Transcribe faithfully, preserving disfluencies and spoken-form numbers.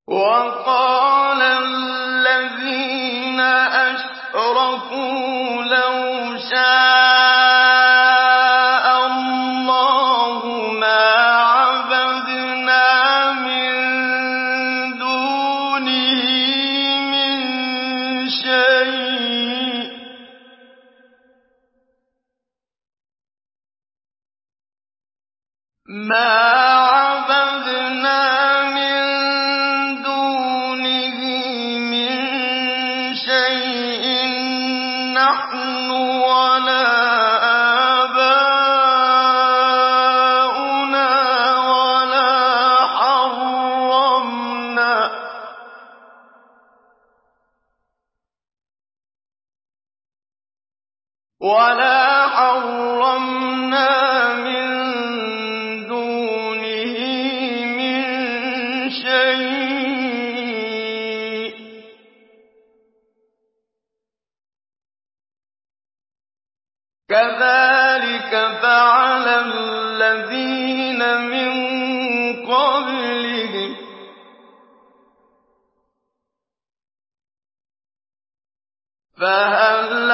وَقَالَ الَّذِينَ أَشْرَكُوا لَوْ شَاءَ اللَّهُ مَا عَبَدْنَا مِن دُونِهِ مِن شَيْءٍ نَّحْنُ وَلَا آبَاؤُنَا وَلَا حَرَّمْنَا مِن دُونِهِ مِن شَيْءٍ ۚ كَذَٰلِكَ فَعَلَ الَّذِينَ مِن قَبْلِهِمْ ۚ فَهَلْ